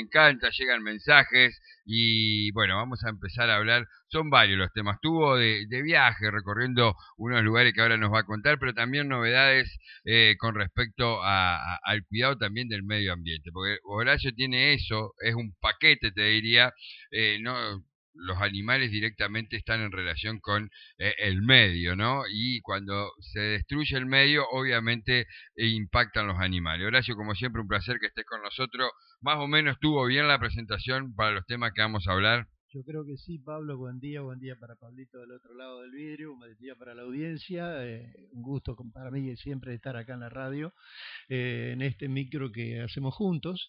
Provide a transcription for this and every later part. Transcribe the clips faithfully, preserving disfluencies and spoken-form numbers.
encanta, llegan mensajes y bueno, vamos a empezar a hablar, son varios los temas, tuvo de, de viaje, recorriendo unos lugares que ahora nos va a contar, pero también novedades eh, con respecto a, a, al cuidado también del medio ambiente, porque Horacio tiene eso, es un paquete te diría, eh, no los animales directamente están en relación con eh, el medio, ¿no? Y cuando se destruye el medio, obviamente eh, impactan los animales. Horacio, como siempre, un placer que estés con nosotros. Más o menos estuvo bien la presentación para los temas que vamos a hablar. Yo creo que sí, Pablo, buen día, buen día para Pablito del otro lado del vidrio, buen día para la audiencia, eh, un gusto para mí siempre estar acá en la radio, eh, en este micro que hacemos juntos.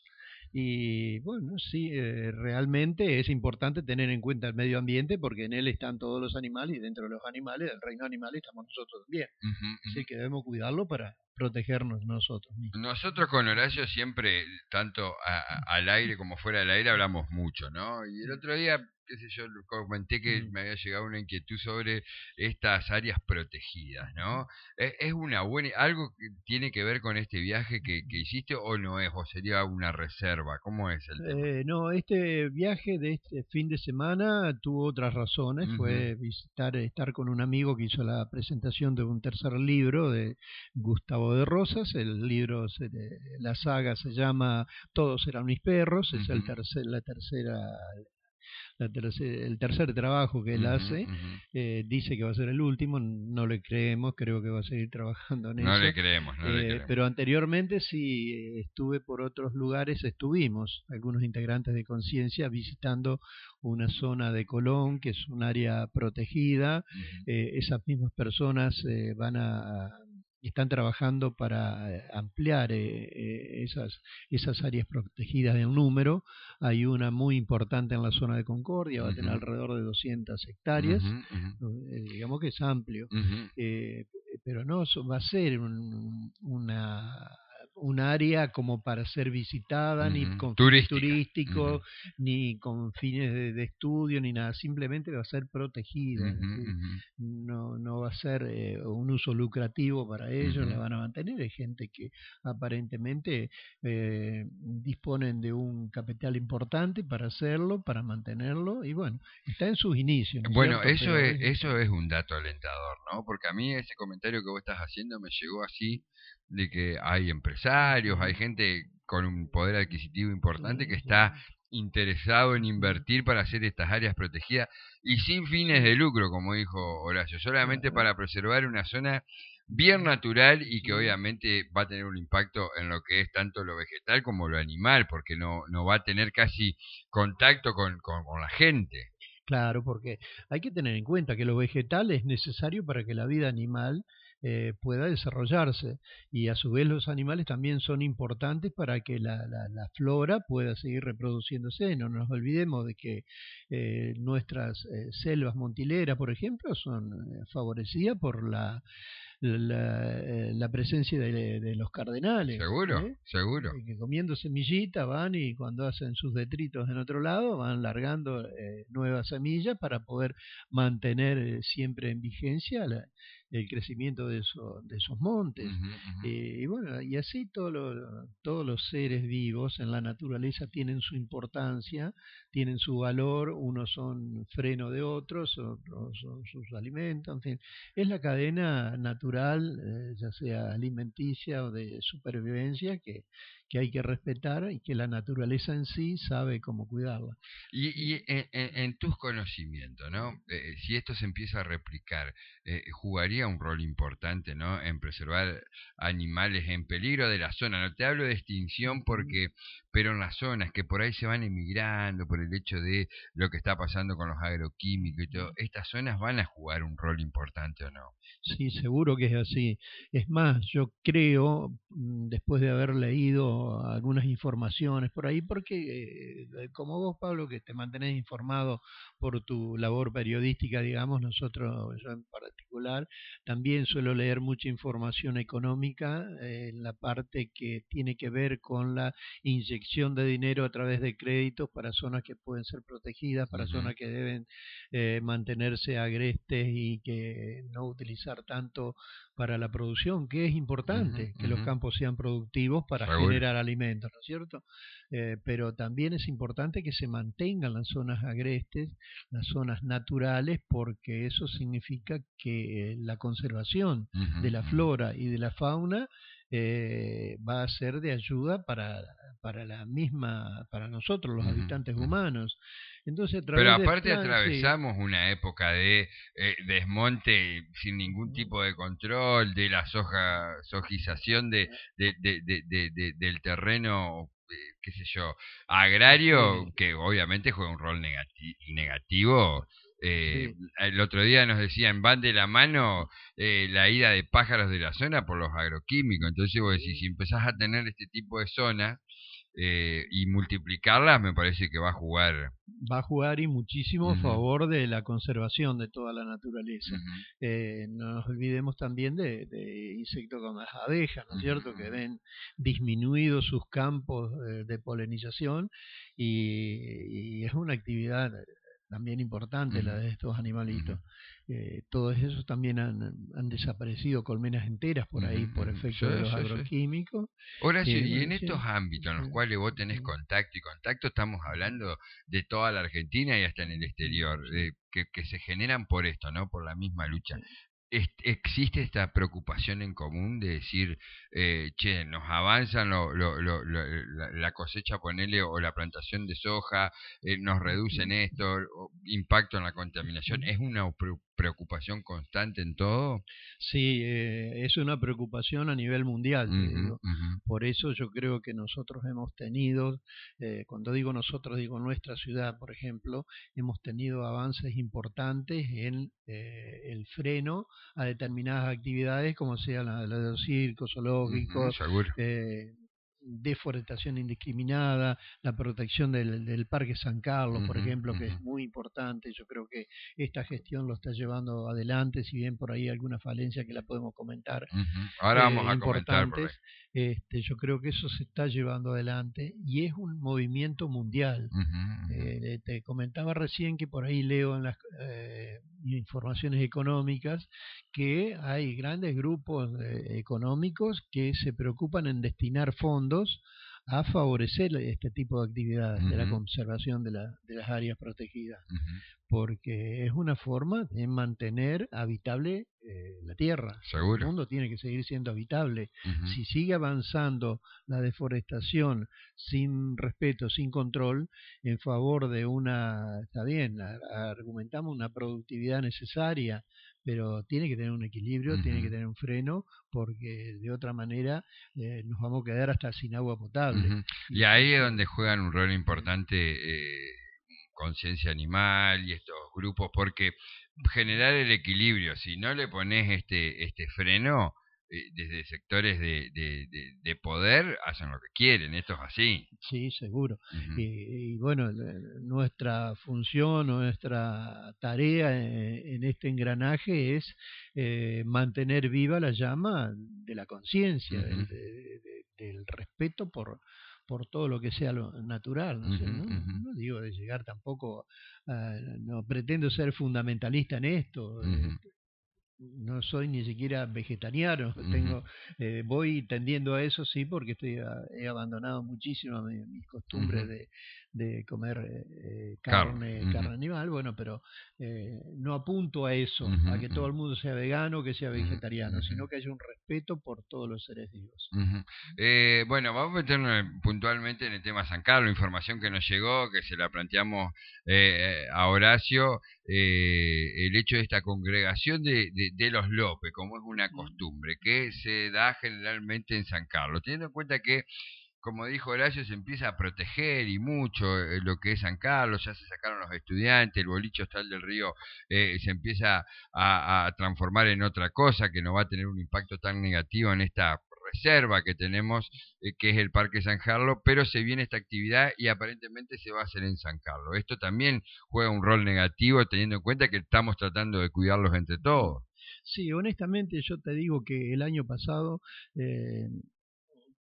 Y bueno, sí, eh, realmente es importante tener en cuenta el medio ambiente porque en él están todos los animales y dentro de los animales, del reino animal, estamos nosotros también. Uh -huh, uh -huh. Así que debemos cuidarlo para protegernos nosotros mismos. Nosotros con Horacio siempre, tanto a, a, al aire como fuera del aire, hablamos mucho, ¿no? Y el otro día, qué sé yo, comenté que me había llegado una inquietud sobre estas áreas protegidas, ¿no? ¿Es, es una buena, algo que tiene que ver con este viaje que, que hiciste o no es, o sería una reserva? ¿Cómo es el tema? Eh, no, este viaje de este fin de semana tuvo otras razones, uh-huh. Fue visitar, estar con un amigo que hizo la presentación de un tercer libro de Gustavo de Rosas. El libro, se, la saga se llama Todos eran mis perros, uh-huh. Es el tercer, la tercera... La tercer, el tercer trabajo que él uh -huh, hace, uh -huh. eh, dice que va a ser el último, no le creemos, creo que va a seguir trabajando en no eso. Le creemos, no eh, le creemos. Pero anteriormente sí estuve por otros lugares, estuvimos, algunos integrantes de Conciencia, visitando una zona de Colón, que es un área protegida. Uh -huh. eh, esas mismas personas eh, van a... están trabajando para ampliar eh, esas, esas áreas protegidas en número. Hay una muy importante en la zona de Concordia, va a tener uh-huh. alrededor de doscientas hectáreas, uh-huh, uh-huh. Eh, digamos que es amplio, uh-huh. eh, pero no va a ser un, una... un área como para ser visitada, uh-huh. ni con fines turísticos, uh-huh. ni con fines de, de estudio, ni nada, simplemente va a ser protegida, uh-huh. es decir, uh-huh. no, no va a ser eh, un uso lucrativo para ellos, uh-huh. la van a mantener. Hay gente que aparentemente eh, disponen de un capital importante para hacerlo, para mantenerlo, y bueno, está en sus inicios, ¿no es bueno, cierto? eso Pero es, es, eso es un dato alentador, ¿no? Porque a mí ese comentario que vos estás haciendo me llegó así, de que hay empresarios, hay gente con un poder adquisitivo importante que está interesado en invertir para hacer estas áreas protegidas y sin fines de lucro, como dijo Horacio, solamente para preservar una zona bien natural y que obviamente va a tener un impacto en lo que es tanto lo vegetal como lo animal, porque no, no va a tener casi contacto con, con, con la gente. Claro, porque hay que tener en cuenta que lo vegetal es necesario para que la vida animal eh, pueda desarrollarse y a su vez los animales también son importantes para que la, la, la flora pueda seguir reproduciéndose. No nos olvidemos de que eh, nuestras eh, selvas montileras, por ejemplo, son eh, favorecidas por la La, la, presencia de, de los cardenales. Seguro, ¿eh? seguro. Que comiendo semillitas van y cuando hacen sus detritos en otro lado van largando eh, nuevas semillas para poder mantener eh, siempre en vigencia la, el crecimiento de, eso, de esos montes. Uh-huh, uh-huh. Eh, y bueno, y así todo lo, todos los seres vivos en la naturaleza tienen su importancia, tienen su valor, unos son freno de otros, otros son sus alimentos, en fin, es la cadena natural, eh, ya sea alimenticia o de supervivencia, que, que hay que respetar y que la naturaleza en sí sabe cómo cuidarla. Y, y en, en, en tus conocimientos, ¿no? Eh, si esto se empieza a replicar, eh, jugaría un rol importante, ¿no? En preservar animales en peligro de la zona. No te hablo de extinción porque, pero en las zonas que por ahí se van emigrando por el hecho de lo que está pasando con los agroquímicos y todo, estas zonas van a jugar un rol importante o no. Sí, seguro que es así. Es más, yo creo, después de haber leído algunas informaciones por ahí, porque eh, como vos, Pablo, que te mantenés informado por tu labor periodística, digamos, nosotros, yo en particular, también suelo leer mucha información económica eh, en la parte que tiene que ver con la inyección de dinero a través de créditos para zonas que pueden ser protegidas, para uh-huh. zonas que deben eh, mantenerse agrestes y que no utilizar tanto para la producción, que es importante uh-huh, que uh-huh. los campos sean productivos para Seguro. generar sembrar alimentos, ¿no es cierto? Eh, pero también es importante que se mantengan las zonas agrestes, las zonas naturales, porque eso significa que eh, la conservación Ujú, de la ujú. flora y de la fauna eh, va a ser de ayuda para, para la misma, para nosotros, los Ujú, habitantes ujú. humanos. Entonces, a Pero través de aparte plan, sí, atravesamos una época de eh, desmonte sin ningún tipo de control, de la soja, sojización de, de, de, de, de- de- del terreno, eh, qué sé yo, agrario, sí, que obviamente juega un rol negati- negativo. Eh, sí. el otro día nos decían, van de la mano eh, la ida de pájaros de la zona por los agroquímicos. Entonces, vos decís, si empezás a tener este tipo de zonas eh, y multiplicarlas, me parece que va a jugar. Va a jugar y muchísimo a Ujú, favor de la conservación de toda la naturaleza. ujú, Eh, no nos olvidemos también de, de insectos como las abejas, ¿no es ujú, cierto?, que ujú, ven disminuidos sus campos eh, de polinización y, y es una actividad también importante ujú, la de estos ujú, animalitos. Eh, todos esos también han, han desaparecido colmenas enteras por ujú, ahí por ujú. efecto de Sí, los sí, sí. agroquímicos. Horacio, Eh, y bueno, en sí, estos ámbitos en sí, los cuales vos tenés sí, contacto y contacto, estamos hablando de toda la Argentina y hasta en el exterior, sí, eh, que, que se generan por esto, ¿no? Por la misma lucha. sí. es- existe esta preocupación en común de decir, eh, che, nos avanzan lo- lo- lo- lo- la, la cosecha, ponele, o la plantación de soja, eh, nos reducen Ujú, esto, o impacto en la contaminación. ujú. ¿Es una pre- preocupación constante en todo? Sí, eh, es una preocupación a nivel mundial, te Ujú, digo. ujú, Por eso yo creo que nosotros hemos tenido, eh, cuando digo nosotros, digo nuestra ciudad, por ejemplo, hemos tenido avances importantes en eh, el freno a determinadas actividades, como sea la, la de los circos, ujú, zoológicos, seguro. eh, deforestación indiscriminada, la protección del, del Parque San Carlos, por Ujú, ejemplo, que ujú, es muy importante. Yo creo que esta gestión lo está llevando adelante, si bien por ahí hay alguna falencia que la podemos comentar, ujú. Ahora eh, vamos a comentar por ahí. importantes, este, yo creo que eso se está llevando adelante y es un movimiento mundial. Ujú, ujú, Eh, te comentaba recién que por ahí leo en las eh, informaciones económicas que hay grandes grupos eh, económicos que se preocupan en destinar fondos a favorecer este tipo de actividades de la ujú, conservación de, la, de las áreas protegidas, ujú. porque es una forma de mantener habitable eh, la Tierra. El Seguro. mundo tiene que seguir siendo habitable. Ujú, Si sigue avanzando la deforestación sin respeto, sin control, en favor de una, está bien, a- argumentamos una productividad necesaria, pero tiene que tener un equilibrio, tiene que ujú. tener un freno, porque de otra manera eh, nos vamos a quedar hasta sin agua potable. Ujú. Y Y ahí es entonces, donde juegan un rol sí, importante eh, conciencia animal y estos grupos, porque generar el equilibrio, si no le pones este, este freno, eh, desde sectores de, de, de, de poder hacen lo que quieren, esto es así. sí, seguro. Ujú, Y, y bueno, le- nuestra función, nuestra tarea en, en este engranaje es eh, mantener viva la llama de la conciencia, ujú, del, de- de- del respeto por, por todo lo que sea lo natural. No sé, ujú, no, no, ujú, no digo de llegar tampoco, a- no pretendo ser fundamentalista en esto. ujú, eh, no soy ni siquiera vegetariano, ujú, tengo, eh, voy tendiendo a eso, sí, porque estoy a- he abandonado muchísimo mi- mis costumbres ujú. de, de comer eh, eh, Carne. carne, Ujú, carne animal, bueno, pero eh, no apunto a eso, ujú, a que todo ujú, el mundo sea vegano, que sea ujú, vegetariano, ujú. sino que haya un respeto por todos los seres vivos. Ujú. Eh, bueno, vamos a meternos puntualmente en el tema San Carlos, información que nos llegó, que se la planteamos eh, a Horacio, eh, el hecho de esta congregación de, de, de los López, como es una costumbre, que se da generalmente en San Carlos, teniendo en cuenta que, como dijo Horacio, se empieza a proteger y mucho eh, lo que es San Carlos, ya se sacaron los estudiantes, el boliche hostal del río eh, se empieza a, a transformar en otra cosa que no va a tener un impacto tan negativo en esta reserva que tenemos, eh, que es el Parque San Carlos, pero se viene esta actividad y aparentemente se va a hacer en San Carlos. Esto también juega un rol negativo teniendo en cuenta que estamos tratando de cuidarlos entre todos. Sí, honestamente yo te digo que el año pasado eh,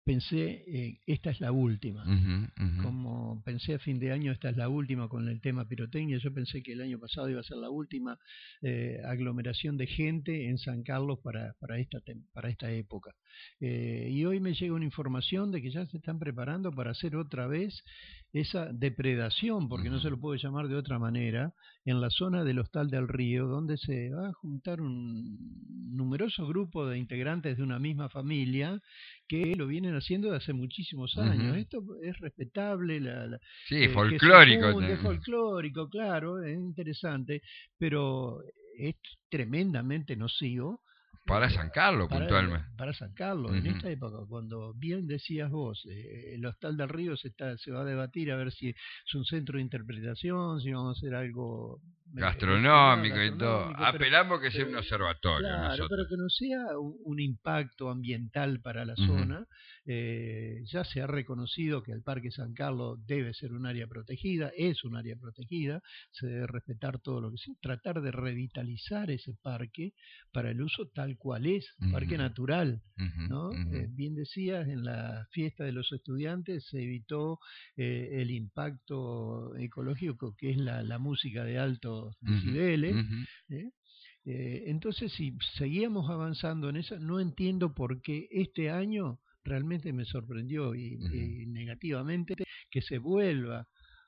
pensé, eh, esta es la última. Uh-huh, uh-huh. Como pensé a fin de año, esta es la última con el tema pirotecnia. Yo pensé que el año pasado iba a ser la última eh, aglomeración de gente en San Carlos para, para, esta, para esta época. Eh, y hoy me llega una información de que ya se están preparando para hacer otra vez esa depredación, porque uh-huh. no se lo puede llamar de otra manera, en la zona del Hostal del Río, donde se va a juntar un numeroso grupo de integrantes de una misma familia que lo vienen haciendo desde hace muchísimos años. Uh-huh. Esto es respetable. La, la, sí, eh, folclórico. Es folclórico, claro, es interesante, pero es tremendamente nocivo. Para San Carlos, para, puntualmente. Para San Carlos, uh-huh. en esta época, cuando bien decías vos, eh, el Hostal del Río se, está, se va a debatir a ver si es un centro de interpretación, si vamos a hacer algo gastronómico, eh, y todo. Pero, apelamos que sea un observatorio. Claro, nosotros. pero que no sea un, un impacto ambiental para la uh-huh. zona. Eh, ya se ha reconocido que el Parque San Carlos debe ser un área protegida, es un área protegida, se debe respetar todo lo que sea, tratar de revitalizar ese parque para el uso tal cual es, un uh-huh. parque natural, uh-huh. ¿no? Uh-huh. Eh, bien decías, en la fiesta de los estudiantes se evitó eh, el impacto ecológico que es la, la música de altos decibeles, uh-huh. ¿eh? Eh, entonces, si seguíamos avanzando en eso, no entiendo por qué este año realmente me sorprendió y, uh-huh. y negativamente que se vuelva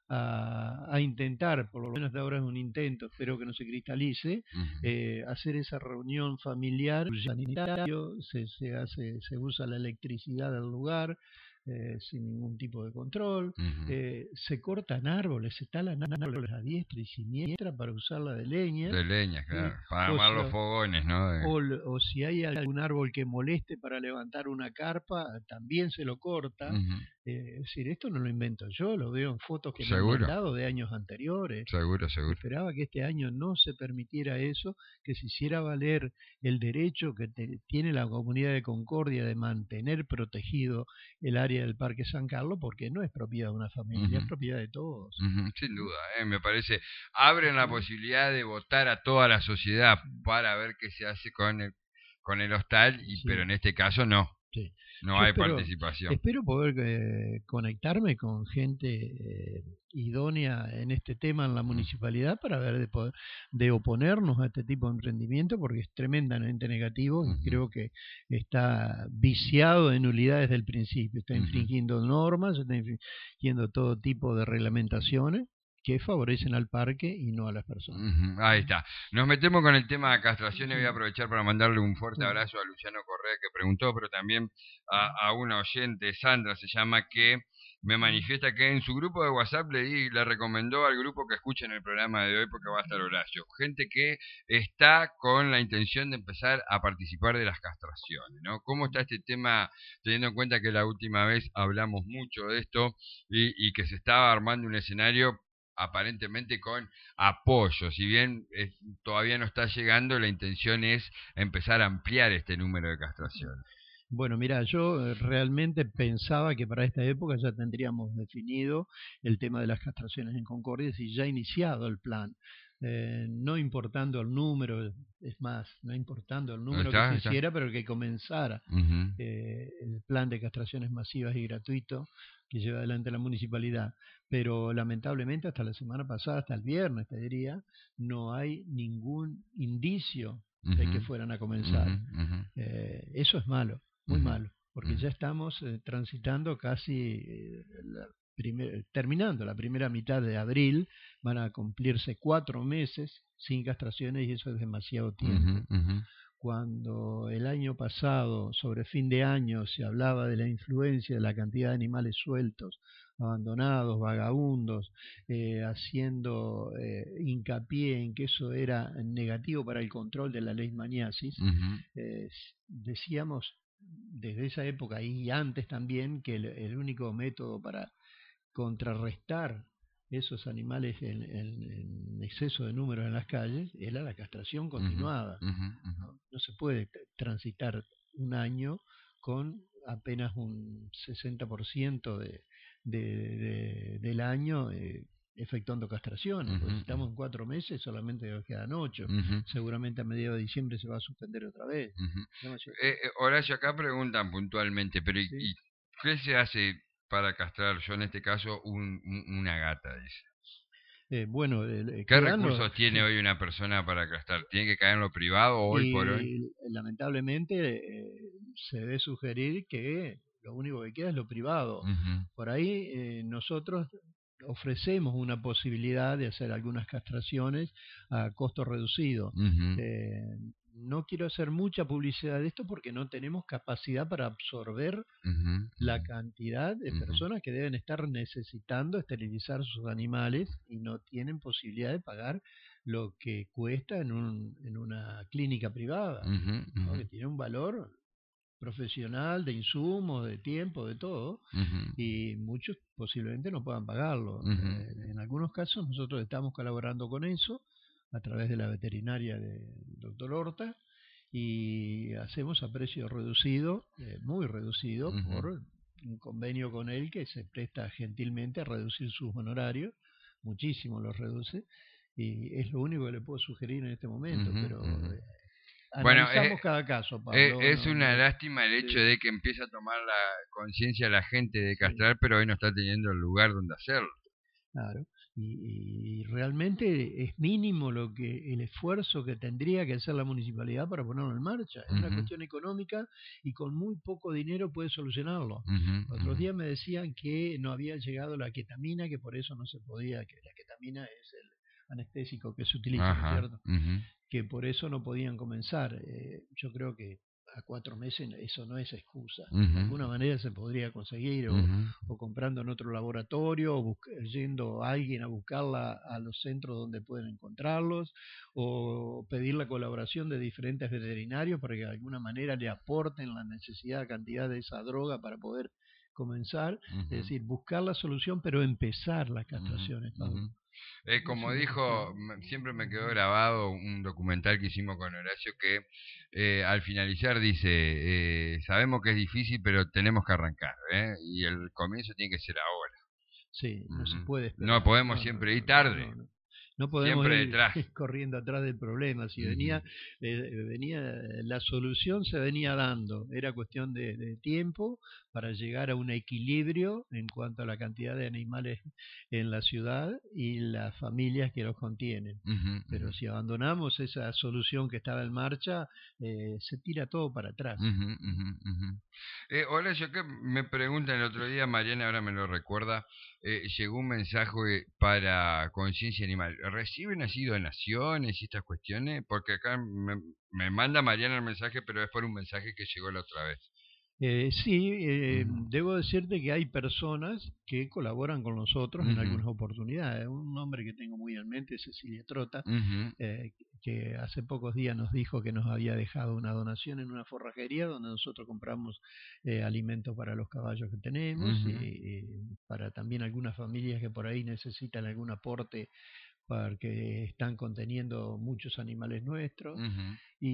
a, a intentar, por lo menos de ahora es un intento, espero que no se cristalice, uh-huh. eh, hacer esa reunión familiar sanitario, se, se hace, se usa la electricidad del lugar. Eh, sin ningún tipo de control, uh-huh. eh, se cortan árboles, se talan árboles a diestra y siniestra para usarla de leña. De leña, claro, eh, para armar los fogones, ¿no? De... O, o si hay algún árbol que moleste para levantar una carpa, también se lo corta. Uh-huh. Eh, es decir, esto no lo invento yo, lo veo en fotos que me han mandado de años anteriores. Seguro, seguro. Esperaba que este año no se permitiera eso, que se hiciera valer el derecho que te, tiene la comunidad de Concordia de mantener protegido el área del Parque San Carlos, porque no es propiedad de una familia, uh-huh. es propiedad de todos. Uh-huh. Sin duda, ¿eh? Me parece, abren la posibilidad de votar a toda la sociedad para ver qué se hace con el, con el hostal, y, sí. pero en este caso no. Sí. No Yo hay espero, participación. Espero poder eh, conectarme con gente eh, idónea en este tema en la municipalidad para ver de poder de oponernos a este tipo de emprendimiento, porque es tremendamente negativo y uh-huh. creo que está viciado de nulidad desde el principio. Está infringiendo uh-huh. normas, está infringiendo todo tipo de reglamentaciones que favorecen al parque y no a las personas. Uh-huh. Ahí está. Nos metemos con el tema de castraciones. Voy a aprovechar para mandarle un fuerte abrazo a Luciano Correa, que preguntó, pero también a, a una oyente, Sandra se llama, que me manifiesta que en su grupo de WhatsApp le di, le recomendó al grupo que escuchen el programa de hoy porque va a estar Horacio. Gente que está con la intención de empezar a participar de las castraciones, ¿no? ¿Cómo está este tema, teniendo en cuenta que la última vez hablamos mucho de esto y, y que se estaba armando un escenario aparentemente con apoyo? Si bien eh, todavía no está llegando, la intención es empezar a ampliar este número de castraciones. Bueno, mira, yo realmente pensaba que para esta época ya tendríamos definido el tema de las castraciones en Concordia y ya iniciado el plan. Eh, no importando el número, es más, no importando el número está, que se hiciera, pero que comenzara uh-huh. eh, el plan de castraciones masivas y gratuito que lleva adelante la municipalidad. Pero lamentablemente hasta la semana pasada, hasta el viernes te diría, no hay ningún indicio uh-huh. de que fueran a comenzar. Uh-huh. Uh-huh. Eh, eso es malo, muy uh-huh. malo, porque uh-huh. ya estamos eh, transitando casi eh, la primer, terminando la primera mitad de abril, van a cumplirse cuatro meses sin castraciones y eso es demasiado tiempo. Uh-huh. Uh-huh. Cuando el año pasado, sobre fin de año, se hablaba de la influencia de la cantidad de animales sueltos, abandonados, vagabundos, eh, haciendo eh, hincapié en que eso era negativo para el control de la leishmaniasis, uh-huh. eh, decíamos desde esa época y antes también que el, el único método para contrarrestar esos animales en, en, en exceso de número en las calles era la castración continuada. Uh-huh, uh-huh, uh-huh. ¿no? No se puede transitar un año con apenas un sesenta por ciento de, de, de, del año eh, efectuando castraciones. Uh-huh, pues estamos uh-huh. en cuatro meses, solamente quedan ocho. Uh-huh. Seguramente a mediados de diciembre se va a suspender otra vez. Uh-huh. No, eh, eh, Horacio, acá preguntan puntualmente, pero ¿sí? y, ¿Qué se hace para castrar, yo en este caso, un, un- una gata, dice? Eh, bueno, eh, ¿Qué quedan los, recursos tiene hoy una persona para castrar? ¿Tiene que caer en lo privado hoy por hoy? y lamentablemente eh, se debe sugerir que lo único que queda es lo privado. Ujú, Por ahí eh, nosotros ofrecemos una posibilidad de hacer algunas castraciones a costo reducido. ujú, Eh, no quiero hacer mucha publicidad de esto porque no tenemos capacidad para absorber ujú, la cantidad de ujú, personas que deben estar necesitando esterilizar sus animales y no tienen posibilidad de pagar lo que cuesta en, un, en una clínica privada, ujú, ¿no? ujú, Que tiene un valor profesional, de insumos, de tiempo, de todo, ujú, y muchos posiblemente no puedan pagarlo. ujú, Eh, en algunos casos nosotros estamos colaborando con eso a través de la veterinaria del doctor Horta y hacemos a precio reducido, eh, muy reducido, ujú. por un convenio con él que se presta gentilmente a reducir sus honorarios, muchísimo los reduce, y es lo único que le puedo sugerir en este momento, Ujú, pero ujú. eh, Bueno, es, analizamos cada caso, es, Pablo, es no, una no, lástima el hecho sí, de que empiece a tomar la conciencia la gente de sí. castrar, pero hoy no está teniendo el lugar donde hacerlo. Claro, y, y realmente es mínimo lo que el esfuerzo que tendría que hacer la municipalidad para ponerlo en marcha. Es una Ujú, cuestión económica y con muy poco dinero puede solucionarlo. ujú, Otros ujú. días me decían que no había llegado la ketamina, que por eso no se podía, que la ketamina es el anestésico que se utiliza, ¿no es Ajá. cierto? Ujú, Que por eso no podían comenzar. Eh, yo creo que a cuatro meses eso no es excusa. De ujú, alguna manera se podría conseguir o, ujú, o comprando en otro laboratorio o yendo a alguien a buscarla a los centros donde pueden encontrarlos o pedir la colaboración de diferentes veterinarios para que de alguna manera le aporten la necesidad, cantidad de esa droga para poder comenzar. Es ujú, decir, buscar la solución pero empezar las ujú, castraciones, Pablo. ujú. Eh, Es como una cuestión. dijo, me- siempre me quedó grabado un documental que hicimos con Horacio que eh, al finalizar dice, eh, sabemos que es difícil, pero tenemos que arrancar, ¿eh? Y el comienzo tiene que ser ahora. Sí, no se Ujú. puede No esperar. podemos No, no, siempre ir no, no, tarde, no, no. No podemos siempre ir detrás. corriendo atrás del problema. Si Ujú, venía, eh, venía, la solución se venía dando. Era cuestión de, de tiempo para llegar a un equilibrio en cuanto a la cantidad de animales en la ciudad y las familias que los contienen. ujú, ujú. Pero si abandonamos esa solución que estaba en marcha, eh, se tira todo para atrás. Ujú, ujú, ujú. Eh, Horacio, que me preguntan el otro día, Mariana ahora me lo recuerda, eh, llegó un mensaje para Conciencia Animal. ¿Reciben así donaciones y estas cuestiones? Porque acá me, me manda Mariana el mensaje, pero es por un mensaje que llegó la otra vez. Eh, sí, eh, Ujú, debo decirte que hay personas que colaboran con nosotros en ujú, algunas oportunidades. Un nombre que tengo muy en mente es Cecilia Trota, ujú, eh, que hace pocos días nos dijo que nos había dejado una donación en una forrajería donde nosotros compramos eh, alimentos para los caballos que tenemos y, ujú, y para también algunas familias que por ahí necesitan algún aporte porque están conteniendo muchos animales nuestros ujú.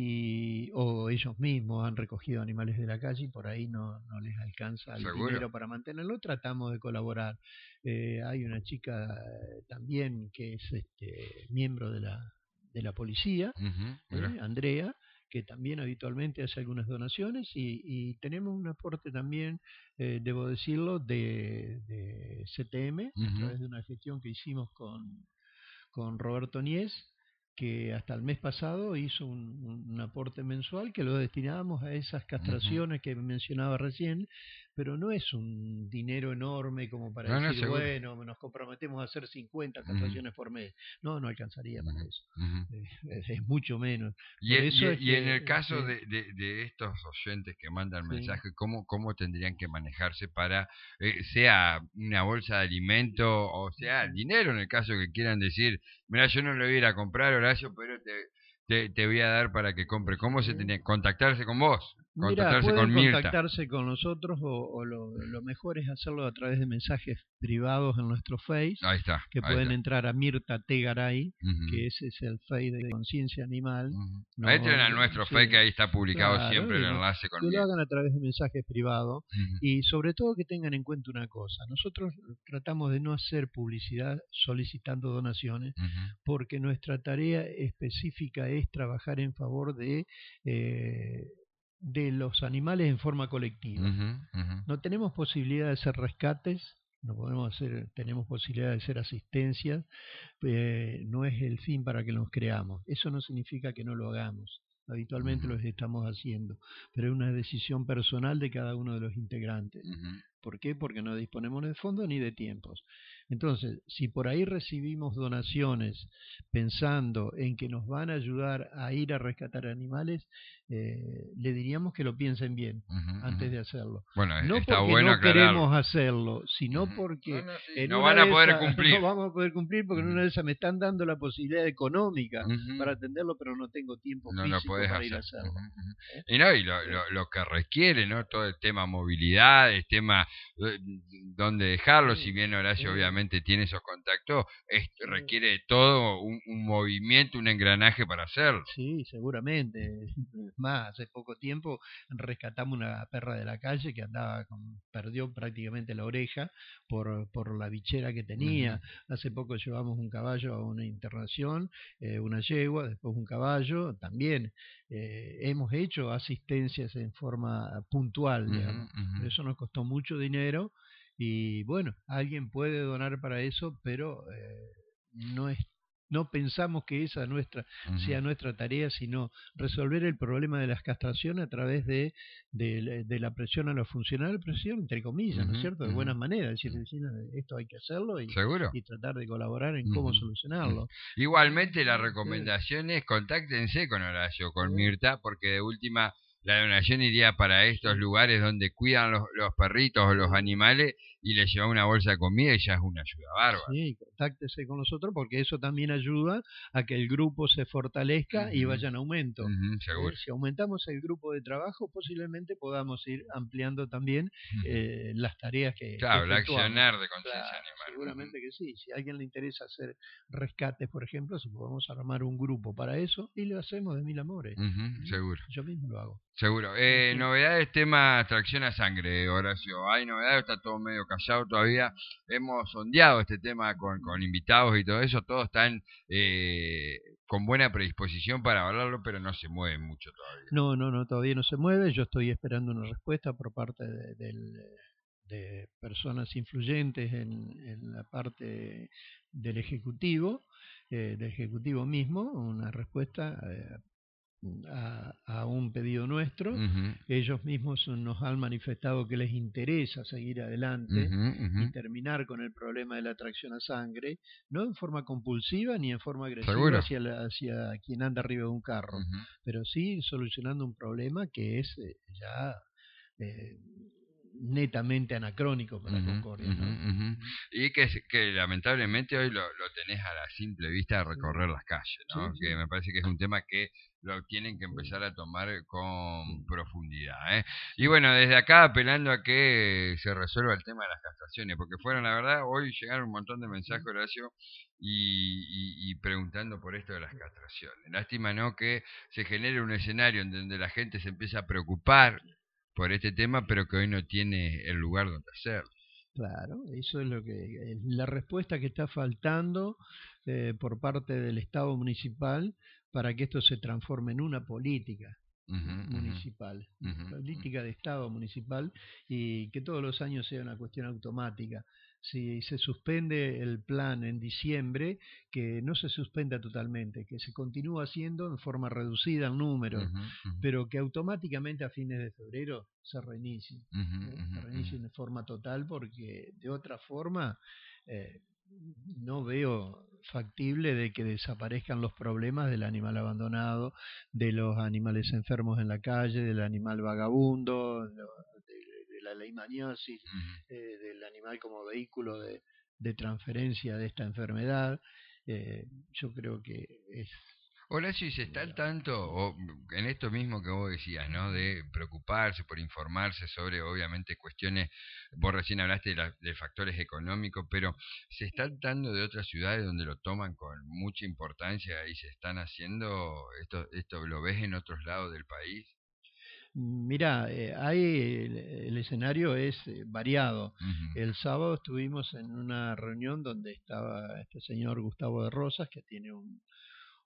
y o ellos mismos han recogido animales de la calle y por ahí no, no les alcanza el ¿Seguro? dinero para mantenerlo, tratamos de colaborar. Eh, hay una chica eh, también que es este, miembro de la, de la policía, Ujú, mira. eh, Andrea, que también habitualmente hace algunas donaciones y, y tenemos un aporte también, eh, debo decirlo, de, de C T M a Ujú, través de una gestión que hicimos con con Roberto Nies, que hasta el mes pasado hizo un, un aporte mensual que lo destinábamos a esas ujú. castraciones que mencionaba recién, pero no es un dinero enorme como para No, no, decir, seguro. bueno, nos comprometemos a hacer cincuenta Ujú, castraciones por mes. No, no alcanzaría para ujú, eso. ujú. Eh, es, es mucho menos. Y, Por e- y, eso e- es y en que, el caso sí, de, de, de estos oyentes que mandan sí. mensaje, ¿cómo, cómo tendrían que manejarse para, eh, sea una bolsa de alimento o sea Ujú. dinero en el caso que quieran decir, mira, yo no lo voy a ir a comprar, Horacio, pero te, te, te voy a dar para que compre? ¿Cómo se Sí. tenía? Contactarse con vos, Mira, contactarse pueden con Mirta. contactarse con nosotros o, o lo, lo mejor es hacerlo a través de mensajes privados en nuestro Face, Ahí está, que ahí pueden está. entrar a Mirta Tegaray, Ujú, que ese es el Face de Conciencia Animal. ujú. Entren No, a nuestro fe que sí, ahí está publicado claro, siempre el y no, enlace con que lo Mirta. hagan a través de mensajes privados Ujú, y sobre todo que tengan en cuenta una cosa. Nosotros tratamos de no hacer publicidad solicitando donaciones ujú, porque nuestra tarea específica es trabajar en favor de eh, de los animales en forma colectiva. Uh-huh, uh-huh. No tenemos posibilidad de hacer rescates, no podemos hacer, tenemos posibilidad de hacer asistencias, eh, no es el fin para que nos creamos. Eso no significa que no lo hagamos. Habitualmente Uh-huh. lo estamos haciendo, pero es una decisión personal de cada uno de los integrantes. Uh-huh. ¿Por qué? Porque no disponemos de fondos ni de tiempos. Entonces, si por ahí recibimos donaciones pensando en que nos van a ayudar a ir a rescatar animales, eh, le diríamos que lo piensen bien uh-huh, antes uh-huh. de hacerlo. Bueno, no está porque bueno no aclararlo. queremos hacerlo, sino uh-huh. porque no, no, sí. en no una van a de poder esas, cumplir. no vamos a poder cumplir porque uh-huh. en una de esas me están dando la posibilidad económica uh-huh. para atenderlo, pero no tengo tiempo no físico lo para hacer. ir a hacerlo. Uh-huh. ¿Eh? Y no, y lo, lo, lo que requiere, ¿no? Todo el tema movilidad, el tema eh, dónde dejarlo, sí. si bien Horacio sí. obviamente tiene esos contactos, es, sí. requiere todo un, un movimiento, un engranaje para hacerlo. Sí, seguramente. Más, hace poco tiempo rescatamos una perra de la calle que andaba con, perdió prácticamente la oreja por, por la bichera que tenía. Uh-huh. Hace poco llevamos un caballo a una internación, eh, una yegua, después un caballo, también eh, hemos hecho asistencias en forma puntual, digamos. Uh-huh, uh-huh. Eso nos costó mucho dinero y bueno, alguien puede donar para eso, pero eh, no es no pensamos que esa nuestra uh-huh. sea nuestra tarea, sino resolver el problema de las castraciones a través de, de, de la presión a los funcionarios, presión entre comillas, uh-huh. ¿no es cierto? De uh-huh. buenas maneras, decir, decir, esto hay que hacerlo y, y tratar de colaborar en uh-huh. cómo solucionarlo. Igualmente la recomendación sí. es contáctense con Horacio, con sí. Mirta, porque de última la donación iría para estos lugares donde cuidan los, los perritos o los animales y les lleva una bolsa de comida y ya es una ayuda bárbara. Sí, contáctese con nosotros porque eso también ayuda a que el grupo se fortalezca uh-huh. y vaya en aumento. Uh-huh, seguro. Eh, si aumentamos el grupo de trabajo, posiblemente podamos ir ampliando también eh, las tareas que Claro, que el accionar de conciencia claro, animal. Seguramente uh-huh. que sí. Si a alguien le interesa hacer rescates, por ejemplo, si podemos armar un grupo para eso y lo hacemos de mil amores. Uh-huh, seguro. Yo mismo lo hago. Seguro. Eh, sí. Novedades, tema tracción a sangre, Horacio. ¿Hay novedades? Está todo medio callado todavía. Hemos sondeado este tema con, con invitados y todo eso. Todos están eh, con buena predisposición para hablarlo, pero no se mueven mucho todavía. No, no, no, todavía no se mueve. Yo estoy esperando una respuesta por parte de, de, de personas influyentes en, en la parte del Ejecutivo, eh, del Ejecutivo mismo, una respuesta eh, A, a un pedido nuestro. Uh-huh. Ellos mismos nos han manifestado que les interesa seguir adelante uh-huh, uh-huh. y terminar con el problema de la tracción a sangre, no en forma compulsiva ni en forma agresiva hacia, la, hacia quien anda arriba de un carro, uh-huh. pero sí solucionando un problema que es eh, ya eh, netamente anacrónico para uh-huh, Concordia, ¿no? uh-huh, uh-huh. Y que, que lamentablemente hoy lo, lo tenés a la simple vista de recorrer sí. las calles, ¿no? Sí, sí. Que me parece que es un tema que lo tienen que empezar a tomar con profundidad, ¿eh? Y bueno, desde acá apelando a que se resuelva el tema de las castraciones, porque fueron, la verdad, hoy llegaron un montón de mensajes, Horacio, y, y, y preguntando por esto de las castraciones. Lástima, ¿no?, que se genere un escenario en donde la gente se empieza a preocupar por este tema, pero que hoy no tiene el lugar donde hacerlo. Claro, eso es lo que la respuesta que está faltando eh, por parte del Estado municipal para que esto se transforme en una política uh-huh, municipal, uh-huh, política de Estado municipal y que todos los años sea una cuestión automática. Si se suspende el plan en diciembre, que no se suspenda totalmente, que se continúe haciendo en forma reducida en número, uh-huh, uh-huh. pero que automáticamente a fines de febrero se reinicie, uh-huh, ¿eh? se reinicie uh-huh. de forma total, porque de otra forma eh, no veo factible de que desaparezcan los problemas del animal abandonado, de los animales enfermos en la calle, del animal vagabundo, de, de la leishmaniosis, uh-huh. eh, del animal como vehículo de, de transferencia de esta enfermedad. Eh, yo creo que es... Horacio, ¿y se está al tanto, o en esto mismo que vos decías, ¿no?, de preocuparse por informarse sobre, obviamente, cuestiones, vos recién hablaste de, la, de factores económicos, pero ¿se está al tanto de otras ciudades donde lo toman con mucha importancia y se están haciendo, esto, esto lo ves en otros lados del país? Mira, eh, hay el, el escenario es eh, variado. Uh-huh. El sábado estuvimos en una reunión donde estaba este señor Gustavo de Rosas, que tiene un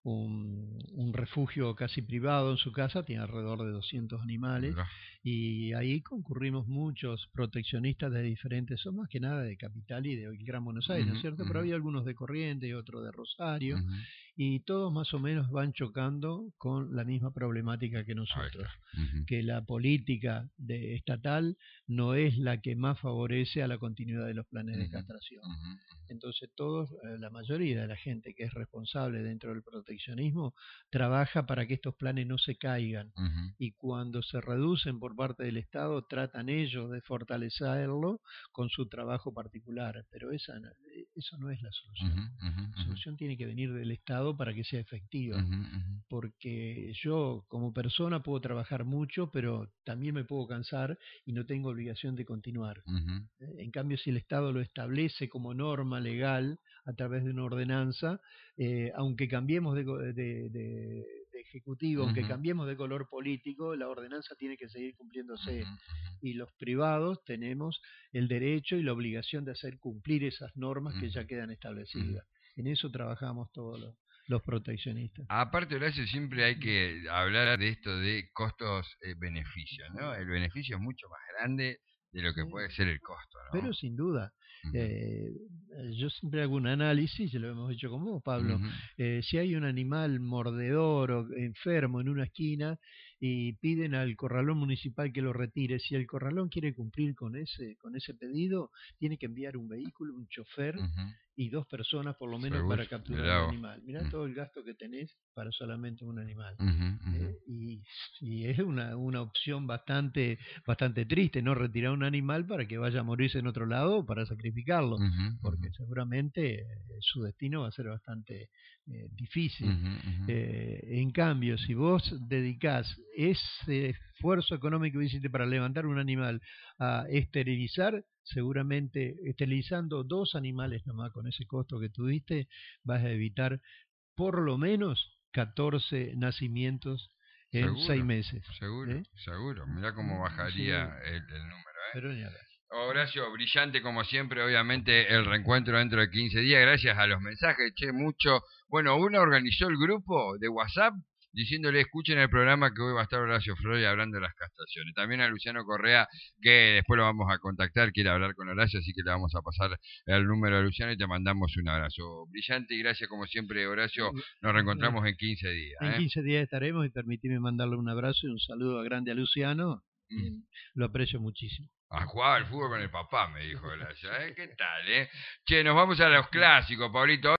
un, un refugio casi privado en su casa, tiene alrededor de doscientos animales, Mira. y ahí concurrimos muchos proteccionistas de diferentes zonas, más que nada de Capital y de Gran Buenos Aires, ¿no es Ujú, cierto? Pero ujú, había algunos de Corrientes y otros de Rosario, ujú. y todos más o menos van chocando con la misma problemática que Ahí está. nosotros, Ujú, que la política de estatal no es la que más favorece a la continuidad de los planes de ujú, castración. ujú, Entonces todos, eh, la mayoría de la gente que es responsable dentro del proteccionismo trabaja para que estos planes no se caigan, ujú, y cuando se reducen por parte del Estado tratan ellos de fortalecerlo con su trabajo particular, pero esa, no- eh, eso no es la solución. ujú, ujú, La ujú, solución tiene que venir del Estado para que sea efectiva, ujú, ujú, porque yo como persona puedo trabajar mucho, pero también me puedo cansar y no tengo obligación de continuar. ujú, Eh, En cambio, si el Estado lo establece como norma legal a través de una ordenanza, eh, aunque cambiemos de, go- de- de- de ejecutivo, aunque ujú, cambiemos de color político, la ordenanza tiene que seguir ujú, cumpliéndose. Y los privados tenemos el derecho y la obligación de hacer cumplir esas normas que ujú, ya quedan ujú. establecidas. En eso trabajamos todos los, los proteccionistas. Aparte, Horacio, siempre hay que hablar de esto de costos-beneficios, ¿no? El beneficio es mucho más grande de lo que Sí, puede ser el costo, pero ¿no? sin duda, Ujú, eh, yo siempre hago un análisis, y lo hemos hecho con vos, Pablo. ujú, Eh, si hay un animal mordedor o enfermo en una esquina y piden al corralón municipal que lo retire, si el corralón quiere cumplir con ese, con ese pedido, tiene que enviar un vehículo, un chofer ujú. y dos personas por lo menos Seguro, para capturar mirá el vos. animal. Mirá Mm, todo el gasto que tenés para solamente un animal. ujú, ujú, ¿Eh? Y, y es una, una opción bastante bastante triste no retirar un animal para que vaya a morirse en otro lado o para sacrificarlo, ujú, ujú, porque seguramente eh, su destino va a ser bastante eh, difícil. ujú, ujú, Eh, en cambio, si vos dedicás ese esfuerzo económico que hiciste para levantar un animal a esterilizar, seguramente esterilizando dos animales nomás con ese costo que tuviste, vas a evitar por lo menos catorce nacimientos en seis Seguro, meses. seguro, ¿Eh? seguro. Mirá cómo Mm, bajaría Sí, el, el número, ¿eh? pero ni hablar. Horacio, brillante como siempre, obviamente el reencuentro dentro de quince días, gracias a los mensajes, che, mucho. Bueno, uno organizó el grupo de WhatsApp diciéndole escuchen el programa que hoy va a estar Horacio Flores hablando de las castraciones. También a Luciano Correa, que después lo vamos a contactar, quiere hablar con Horacio, así que le vamos a pasar el número a Luciano y te mandamos un abrazo. Brillante y gracias como siempre, Horacio. Nos Eh, reencontramos en quince días. En ¿eh? quince días estaremos y permitime mandarle un abrazo y un saludo grande a Luciano. Mm. Y lo aprecio muchísimo. A jugar al fútbol con el papá, me dijo Horacio. ¿eh? ¿Qué tal, eh? Che, nos vamos a los clásicos, Pablito.